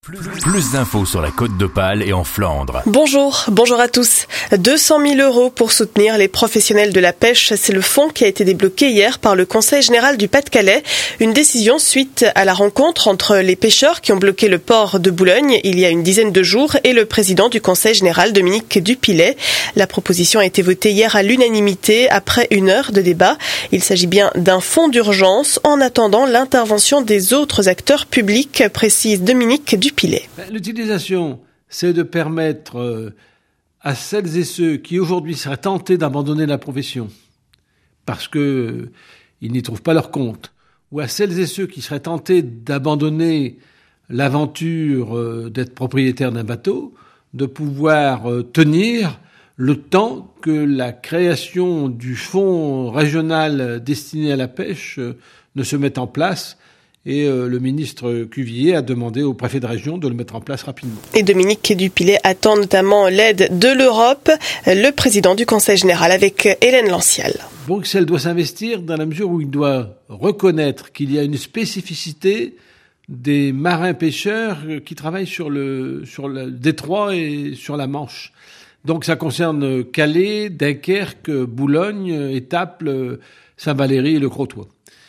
Plus d'infos sur la Côte d'Opale et en Flandre. Bonjour à tous. 200 000 € pour soutenir les professionnels de la pêche, c'est le fonds qui a été débloqué hier par le Conseil général du Pas-de-Calais. Une décision suite à la rencontre entre les pêcheurs qui ont bloqué le port de Boulogne il y a une dizaine de jours et le président du Conseil général, Dominique Dupilet. La proposition a été votée hier à l'unanimité après une heure de débat. Il s'agit bien d'un fonds d'urgence en attendant l'intervention des autres acteurs publics, précise Dominique Dupilet. L'utilisation, c'est de permettre à celles et ceux qui aujourd'hui seraient tentés d'abandonner la profession parce qu'ils n'y trouvent pas leur compte, ou à celles et ceux qui seraient tentés d'abandonner l'aventure d'être propriétaire d'un bateau, de pouvoir tenir le temps que la création du fonds régional destiné à la pêche ne se mette en place. Et le ministre Cuvillier a demandé au préfet de région de le mettre en place rapidement. Et Dominique Dupilet attend notamment l'aide de l'Europe, le président du Conseil général avec Hélène Lancial. Bruxelles doit s'investir dans la mesure où il doit reconnaître qu'il y a une spécificité des marins-pêcheurs qui travaillent sur le détroit et sur la Manche. Donc ça concerne Calais, Dunkerque, Boulogne, Étaples, Saint-Valery et le Crotoy.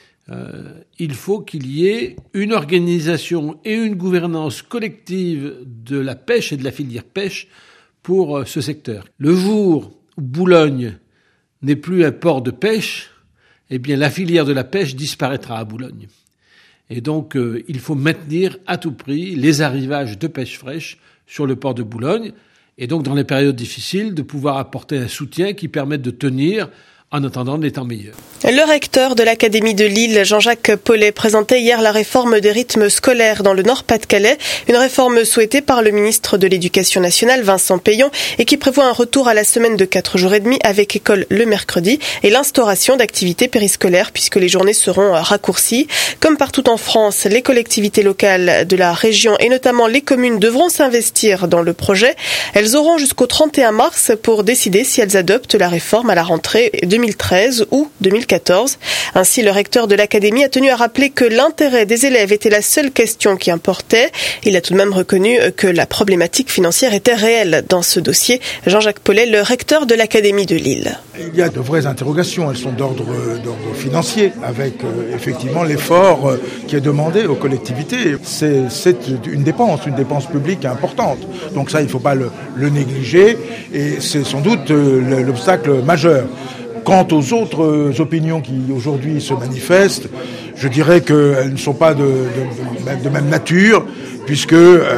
Il faut qu'il y ait une organisation et une gouvernance collective de la pêche et de la filière pêche pour ce secteur. Le jour où Boulogne n'est plus un port de pêche, eh bien la filière de la pêche disparaîtra à Boulogne. Et donc il faut maintenir à tout prix les arrivages de pêche fraîche sur le port de Boulogne, et donc dans les périodes difficiles de pouvoir apporter un soutien qui permette de tenir en attendant des temps meilleurs. Le recteur de l'Académie de Lille, Jean-Jacques Paulet, présentait hier la réforme des rythmes scolaires dans le Nord-Pas-de-Calais, une réforme souhaitée par le ministre de l'Éducation nationale, Vincent Peillon, et qui prévoit un retour à la semaine de 4 jours et demi avec école le mercredi et l'instauration d'activités périscolaires puisque les journées seront raccourcies. Comme partout en France, les collectivités locales de la région et notamment les communes devront s'investir dans le projet. Elles auront jusqu'au 31 mars pour décider si elles adoptent la réforme à la rentrée 2013 ou 2014. Ainsi, le recteur de l'Académie a tenu à rappeler que l'intérêt des élèves était la seule question qui importait. Il a tout de même reconnu que la problématique financière était réelle dans ce dossier. Jean-Jacques Paulet, le recteur de l'Académie de Lille. Il y a de vraies interrogations, elles sont d'ordre financier, avec effectivement l'effort qui est demandé aux collectivités. C'est une dépense publique importante. Donc ça, il ne faut pas le négliger, et c'est sans doute l'obstacle majeur. Quant aux autres opinions qui aujourd'hui se manifestent, je dirais qu'elles ne sont pas de même nature, puisque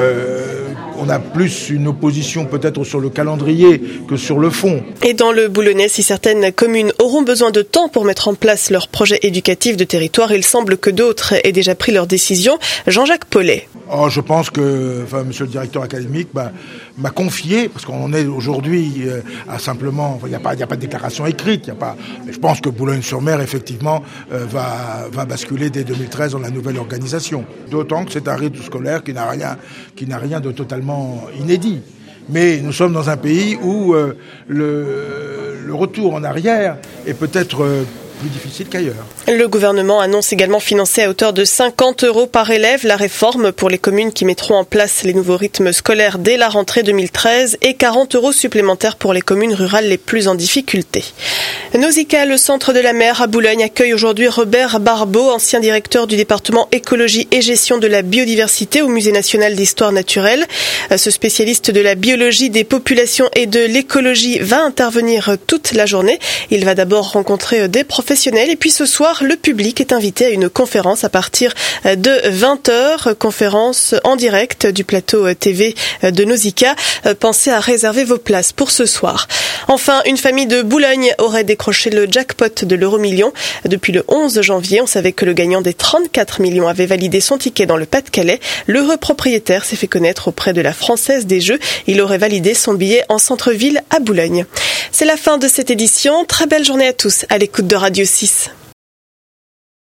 on a plus une opposition peut-être sur le calendrier que sur le fond. Et dans le Boulonnais, si certaines communes auront besoin de temps pour mettre en place leur projet éducatif de territoire, il semble que d'autres aient déjà pris leur décision. Jean-Jacques Paulet. Je pense que monsieur le directeur académique m'a confié, parce qu'on en est aujourd'hui à simplement, il n'y a pas de déclaration écrite, mais je pense que Boulogne-sur-Mer effectivement va basculer dès 2013 dans la nouvelle organisation. D'autant que c'est un rythme scolaire qui n'a rien de totalement inédit. Mais nous sommes dans un pays où le retour en arrière est peut-être plus difficile qu'ailleurs. Le gouvernement annonce également financer à hauteur de 50 € par élève la réforme pour les communes qui mettront en place les nouveaux rythmes scolaires dès la rentrée 2013 et 40 € supplémentaires pour les communes rurales les plus en difficulté. Nausicaa, le centre de la mer à Boulogne, accueille aujourd'hui Robert Barbeau, ancien directeur du département écologie et gestion de la biodiversité au Musée national d'histoire naturelle. Ce spécialiste de la biologie des populations et de l'écologie va intervenir toute la journée. Il va d'abord rencontrer des professionnels et puis ce soir, le public est invité à une conférence à partir de 20h, conférence en direct du plateau TV de Nausicaa. Pensez à réserver vos places pour ce soir. Enfin, une famille de Boulogne aurait décroché le jackpot de l'euro-million. Depuis le 11 janvier, on savait que le gagnant des 34 millions avait validé son ticket dans le Pas-de-Calais. L'heureux propriétaire s'est fait connaître auprès de la Française des Jeux. Il aurait validé son billet en centre-ville à Boulogne. C'est la fin de cette édition. Très belle journée à tous à l'écoute de Radio 6.